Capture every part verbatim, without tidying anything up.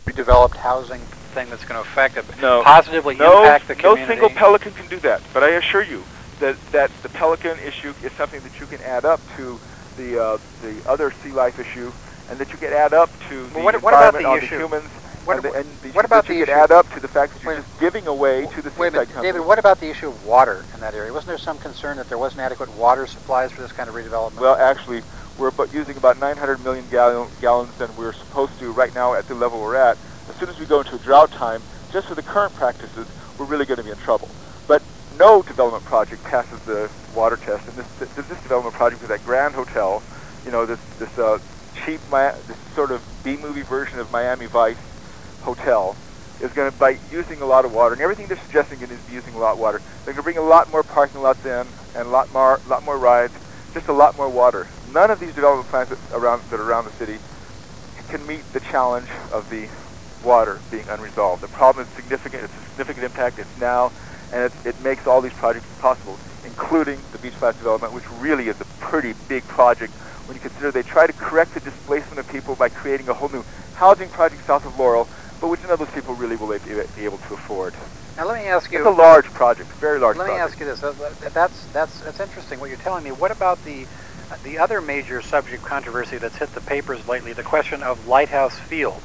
redeveloped housing thing that's going to affect it, no, positively no, impact the community? No single Pelican can do that, but I assure you that, that the Pelican issue is something that you can add up to the uh, the other sea life issue, and that you can add up to the well, what, environment what about the on issue? the humans, what, and, the, and the what about that you the can issue? add up to the fact that you're wait, just giving away to the wait a seaside minute, company. David, what about the issue of water in that area? Wasn't there some concern that there wasn't adequate water supplies for this kind of redevelopment? Well, actually, we're about using about nine hundred million gallon, gallons than we're supposed to right now at the level we're at. As soon as we go into a drought time, just for the current practices, we're really going to be in trouble. But no development project passes the water test, and this this, this development project with that Grand Hotel, you know, this this uh, cheap, this sort of B-movie version of Miami Vice hotel, is going to, by using a lot of water, and everything they're suggesting is using a lot of water, they're going to bring a lot more parking lots in, and a lot more, lot more rides, just a lot more water. None of these development plans that, around, that are around the city can meet the challenge of the water being unresolved. The problem is significant. It's a significant impact. It's now, and it, it makes all these projects possible, including the Beach Flats development, which really is a pretty big project when you consider they try to correct the displacement of people by creating a whole new housing project south of Laurel, but which none of those people really will be able to afford. Now let me ask you. It's a large project, very large let project. Let me ask you this. Uh, that's that's that's interesting what you're telling me. What about the uh, the other major subject controversy that's hit the papers lately? The question of Lighthouse Field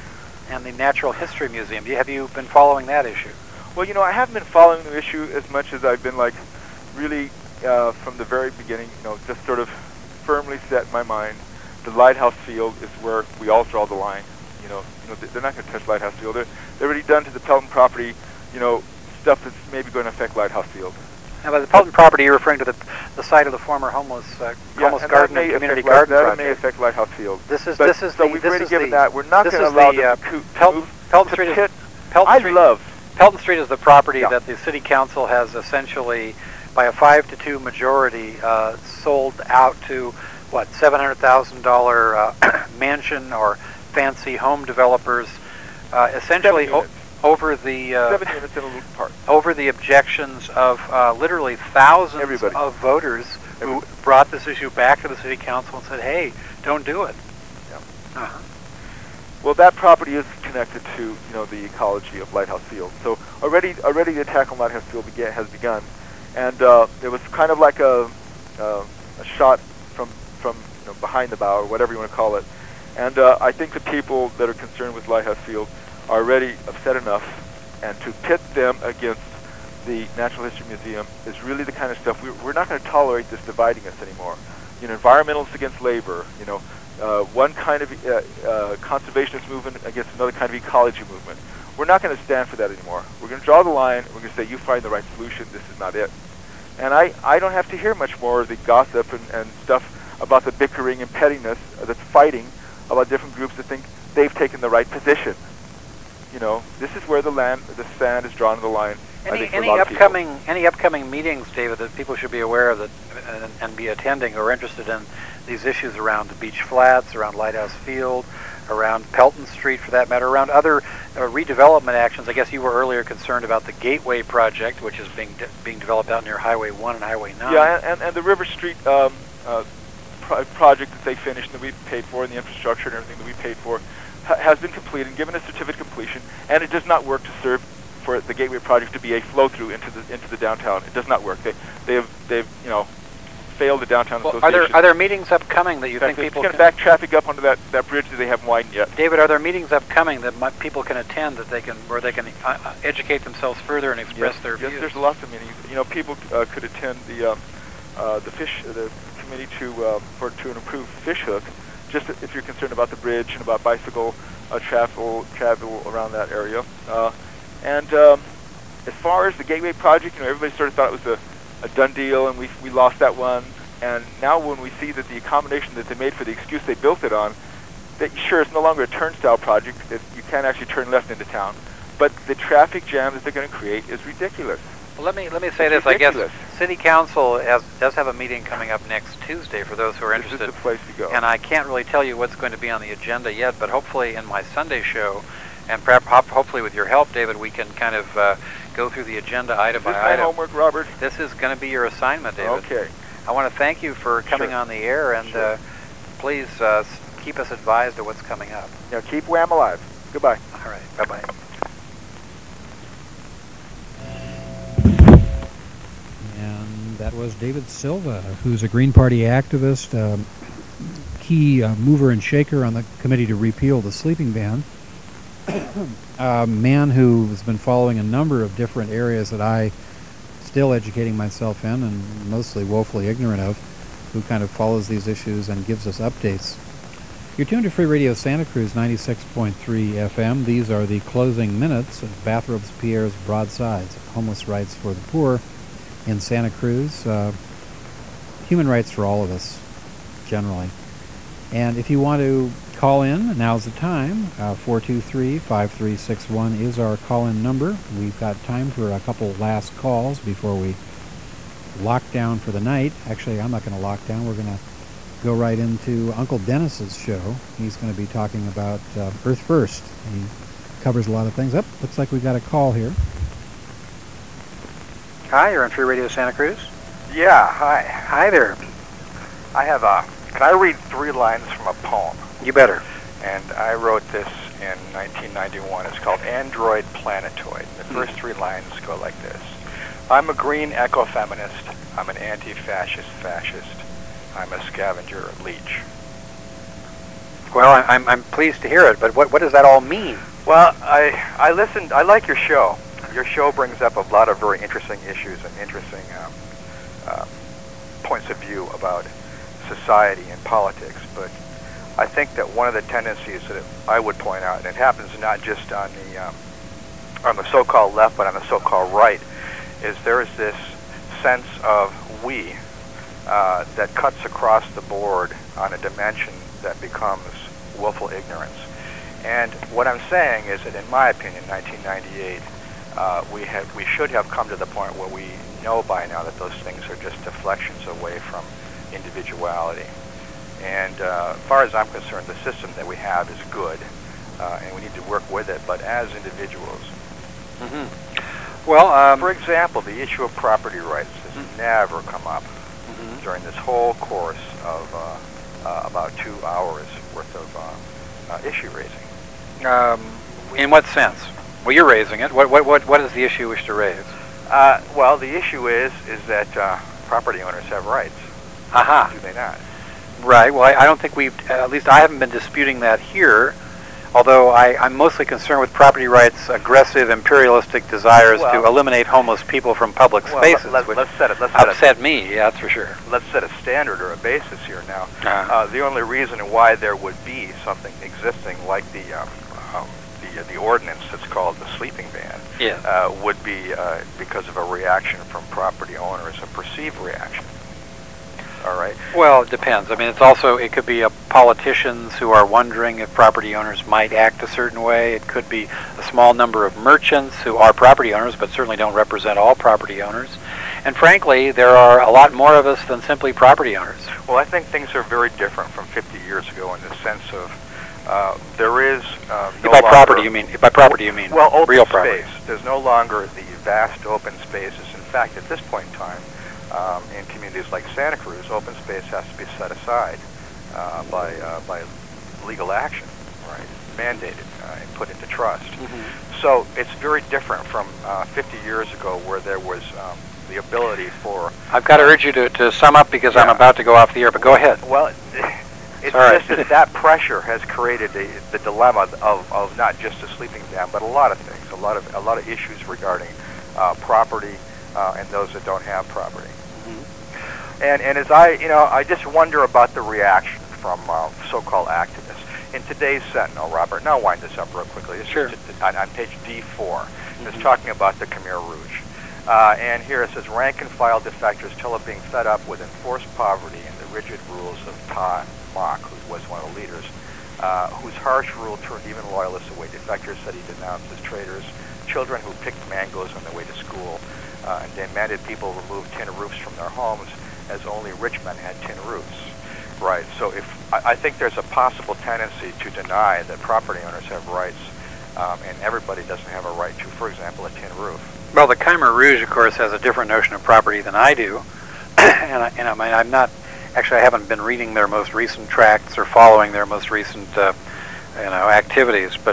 and the Natural History Museum. Have you been following that issue? Well, you know, I haven't been following the issue as much as I've been like really uh, from the very beginning. You know, just sort of firmly set in my mind. The Lighthouse Field is where we all draw the line. You know, you know, they're not going to touch Lighthouse Field. They're, they're already done to the Pelton property, you know, stuff that's maybe going to affect Lighthouse Field. Now, by the Pelton property, you're referring to the the site of the former homeless uh, yeah, homeless and garden and community affect, garden that project. may affect Lighthouse Field. This is but, this is so the we've this already is given the, that. We're not this going to is allow the, them uh, to Pelton, move Pelton to Street pit. is Pelton I Street, love Pelton Street is the property yeah. that the city council has essentially, by a five to two majority, uh, sold out to what seven hundred thousand dollar uh, mansion or fancy home developers, uh, essentially o over the uh, seven units in a little park. over the objections of uh, literally thousands Everybody. of voters Everybody. who brought this issue back to the city council and said, "Hey, don't do it." Yeah. Uh-huh. Well, that property is connected to, you know, the ecology of Lighthouse Field. So already, already the attack on Lighthouse Field began, has begun, and uh, it was kind of like a, uh, a shot from from you know, behind the bow, or whatever you want to call it. And uh, I think the people that are concerned with Lighthouse Field are already upset enough, and to pit them against the Natural History Museum is really the kind of stuff we, we're not going to tolerate this dividing us anymore. You know, environmentalists against labor. You know. Uh, one kind of uh, uh, conservationist movement against another kind of ecology movement. We're not going to stand for that anymore. We're going to draw the line. We're going to say, you find the right solution. This is not it. And I, I don't have to hear much more of the gossip and, and stuff about the bickering and pettiness that's fighting about different groups that think they've taken the right position. You know, this is where the land, the sand is drawn to the line. Any, I think, for any a lot upcoming of people. any upcoming meetings, David, that people should be aware of that and, and be attending or interested in these issues around the Beach Flats, around Lighthouse Field, around Pelton Street, for that matter, around other uh, redevelopment actions? I guess you were earlier concerned about the Gateway project, which is being de being developed out near Highway one and Highway nine. Yeah, and, and, and the River Street um, uh, pro project that they finished, that we paid for, and the infrastructure and everything that we paid for, ha has been completed and given a certificate of completion, and it does not work to serve for the Gateway project to be a flow-through into the into the downtown. It does not work. They they have they've you know failed the downtown well, association. Are there are there meetings upcoming that you In fact, think people can can back traffic up onto that that bridge that they haven't widened yet? David, are there meetings upcoming that might, people can attend that they can where they can uh, uh, educate themselves further and express yes, their yes, views? there's lots of meetings. You know, people uh, could attend the um, uh, the fish uh, the committee to uh, for to an improved fish hook. Just if you're concerned about the bridge and about bicycle uh, travel travel around that area, uh, and um, as far as the Gateway project, you know, everybody sort of thought it was a, a done deal, and we we lost that one. And now when we see that the accommodation that they made for the excuse they built it on, that sure, it's no longer a turnstile project, that you can't actually turn left into town, but the traffic jam that they're going to create is ridiculous. Well, let me let me say It's this. ridiculous. I guess City Council has, does have a meeting coming up next Tuesday for those who are interested. This is the place to go. And I can't really tell you what's going to be on the agenda yet, but hopefully in my Sunday show, and perhaps hopefully with your help, David, we can kind of uh, go through the agenda item Is by this my item. homework, Robert? This is going to be your assignment, David. Okay. I want to thank you for coming Sure. on the air, and Sure. uh, please uh, keep us advised of what's coming up. Now keep Wham alive. Goodbye. All right. Bye-bye. And that was David Silva, who's a Green Party activist, um, key uh, mover and shaker on the committee to repeal the sleeping ban. A man who has been following a number of different areas that I still educating myself in and mostly woefully ignorant of, who kind of follows these issues and gives us updates. You're tuned to Free Radio Santa Cruz ninety-six point three F M. These are the closing minutes of Bathrobes Pierre's Broadsides, Homeless Rights for the Poor in Santa Cruz. Uh, human rights for all of us, generally. And if you want to call in, now's the time. Uh, four two three, five three six one is our call-in number. We've got time for a couple last calls before we lock down for the night. Actually, I'm not going to lock down. We're going to go right into Uncle Dennis's show. He's going to be talking about uh, Earth First. He covers a lot of things. Up, oh, looks like we got a call here. Hi, you're on Free Radio Santa Cruz. Yeah, hi. Hi there. I have a, can I read three lines from a poem? You better. And I wrote this in nineteen ninety-one. It's called Android Planetoid. The first three lines go like this. I'm a green eco-feminist. I'm an anti-fascist fascist. I'm a scavenger leech. Well, I, I'm I'm pleased to hear it, but what what does that all mean? Well, I I listened. I like your show. Your show brings up a lot of very interesting issues and interesting um, uh, points of view about society and politics. But I think that one of the tendencies that I would point out, and it happens not just on the um, on the so-called left, but on the so-called right, is there is this sense of we uh, that cuts across the board on a dimension that becomes willful ignorance. And what I'm saying is that, in my opinion, nineteen ninety-eight, uh, we have we should have come to the point where we know by now that those things are just deflections away from individuality. And uh, as far as I'm concerned, the system that we have is good, uh, and we need to work with it. But as individuals, Mm-hmm. Well, um, for example, the issue of property rights has mm-hmm. never come up mm-hmm. during this whole course of uh, uh, about two hours worth of uh, uh, issue raising. Um, in what sense? Well, you're raising it. What what what what is the issue you wish to raise? Uh, well, the issue is is that uh, property owners have rights. Aha. Do they not? Right. Well, I, I don't think we've, at least I haven't been disputing that here, although I, I'm mostly concerned with property rights' aggressive imperialistic desires well, to eliminate homeless people from public well, spaces, let, which let's set it. Let's set upset me, yeah, that's for sure. Let's set a standard or a basis here now. Uh-huh. Uh, the only reason why there would be something existing like the um, um, the, uh, the ordinance that's called the sleeping ban Yeah. uh, would be uh, because of a reaction from property owners, a perceived reaction. All right. Well, it depends. I mean, it's also, it could be uh, politicians who are wondering if property owners might act a certain way. It could be a small number of merchants who are property owners but certainly don't represent all property owners. And frankly, there are a lot more of us than simply property owners. Well, I think things are very different from fifty years ago in the sense of uh, there is uh, no by longer... property, you mean, by property you mean well, open real space. property. There's no longer the vast open spaces. In fact, at this point in time, Um, in communities like Santa Cruz, open space has to be set aside uh, by uh, by legal action, right? Mandated uh, and put into trust. Mm-hmm. So it's very different from uh, fifty years ago, where there was um, the ability for. I've got to urge you to, to sum up because Yeah. I'm about to go off the air. But go ahead. Well, it's Sorry. just that that pressure has created the, the dilemma of, of not just a sleeping ban, but a lot of things, a lot of a lot of issues regarding uh, property uh, and those that don't have property. And and as I, you know, I just wonder about the reaction from uh, so-called activists. In today's Sentinel, Robert, now wind this up real quickly. This Sure. is t- on, on page D four. Mm-hmm. It's talking about the Khmer Rouge. Uh, and here it says, rank-and-file defectors tell of being fed up with enforced poverty and the rigid rules of Ta Mok, who was one of the leaders, uh, whose harsh rule turned even loyalists away. Defectors said he denounced as traitors, children who picked mangoes on their way to school, uh, and demanded people remove tin roofs from their homes, as only rich men had tin roofs, right? So if I, I think there's a possible tendency to deny that property owners have rights, um, and everybody doesn't have a right to, for example, a tin roof. Well, the Khmer Rouge, of course, has a different notion of property than I do, and, I, and I mean, I'm not actually. I haven't been reading their most recent tracts or following their most recent, uh, you know, activities. But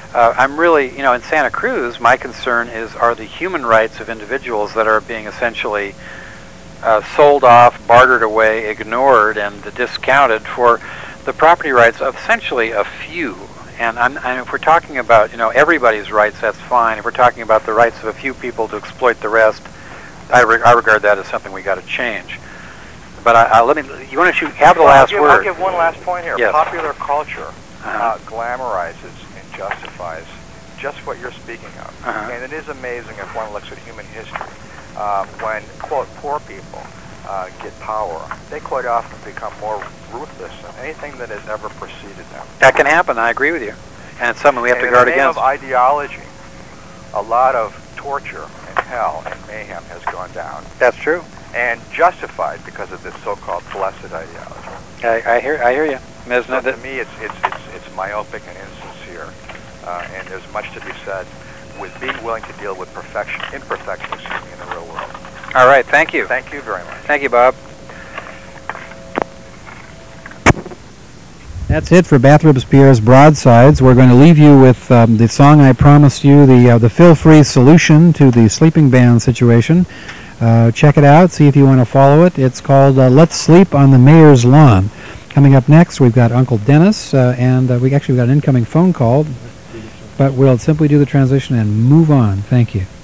Uh, I'm really, you know, in Santa Cruz, my concern is are the human rights of individuals that are being essentially uh, sold off, bartered away, ignored, and discounted for the property rights of essentially a few. And, I'm, and if we're talking about, you know, everybody's rights, that's fine. If we're talking about the rights of a few people to exploit the rest, I, re- I regard that as something we got to change. But I, I, let me. You want to have the well, last I'll give, word? I'll give one last point here. Yes. Popular culture Uh-huh. uh, glamorizes and justifies just what you're speaking of, Uh-huh. and it is amazing if one looks at human history. Um, when quote poor people uh, get power, they quite often become more ruthless than anything that has ever preceded them. That can happen. I agree with you, and it's something we have and to guard in the name against. of ideology, a lot of torture and hell and mayhem has gone down, That's true. and justified because of this so-called blessed ideology. I, I hear. I hear you. There's So no, to that, me, it's it's it's, it's myopic and insincere, uh, and there's much to be said with being willing to deal with perfection, imperfection, excuse me, in the real world. all right. Thank you. Thank you very much. Thank you, Bob. That's it for Bath Robespierre's Broadsides. We're going to leave you with um, the song I promised you, the uh, the feel-free solution to the sleeping band situation. Uh, check it out. See if you want to follow it. It's called uh, Let's Sleep on the Mayor's Lawn. Coming up next, we've got Uncle Dennis, uh, and uh, we actually got an incoming phone call, but we'll simply do the transition and move on. Thank you.